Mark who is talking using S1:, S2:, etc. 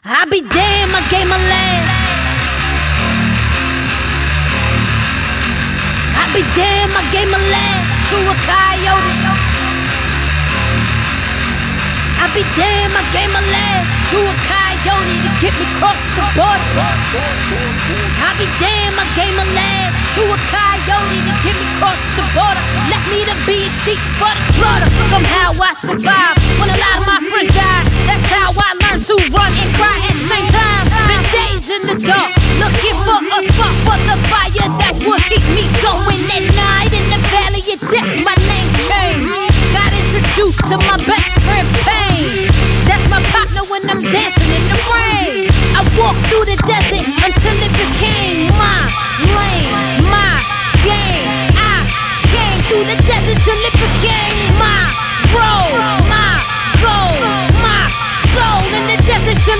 S1: I be damn, I gave my last. I be damn, I gave my last to a coyote. I be damn, I gave my last to a coyote to get me across the border. I be damn, I gave my last to a coyote to get me across the border. Left me to be a sheep for the slaughter. Somehow I survived when a lot of my friends died. That's how I learned to run and cry at the same time. Spent days in the dark looking for a spot for the fire that would keep me going at night. In the valley of death, my name changed. Got introduced to my best friend Pain. That's my partner when I'm dancing in the rain. I walked through the desert until it became my lane, my game. I came through the desert till it became my road.